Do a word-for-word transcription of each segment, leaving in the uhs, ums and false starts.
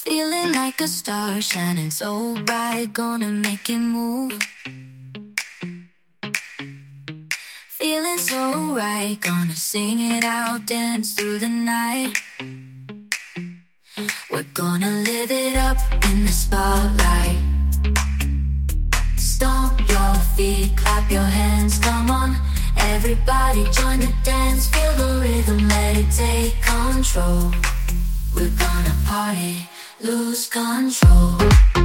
Feeling like a star shining so bright, gonna make it move. Feeling so right, gonna sing it out, dance through the night. We're gonna live it up in the spotlight. Stomp your feet, clap your hands, come on. Everybody join the dance, feel the rhythm, let it take control. We're gonna party, lose control.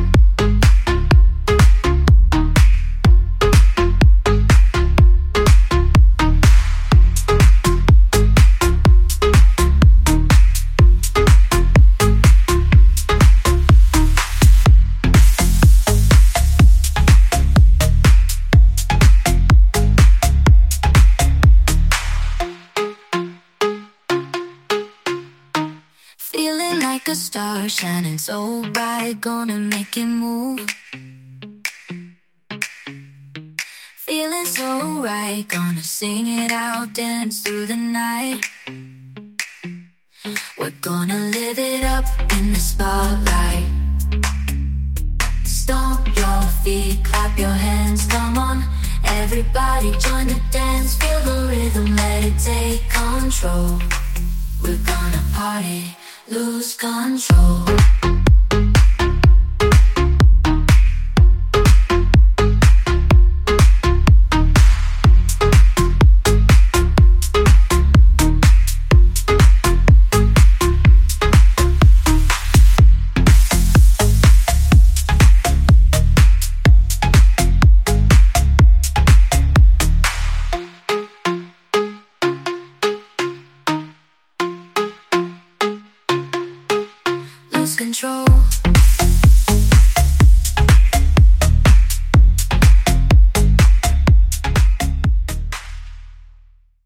Feeling like a star shining so bright, gonna make it move. Feeling so right, gonna sing it out, dance through the night. We're gonna live it up in the spotlight. Stomp your feet, clap your hands, come on. Everybody join the dance, feel the rhythm, let it take control. We're gonna party, lose control. Lose control.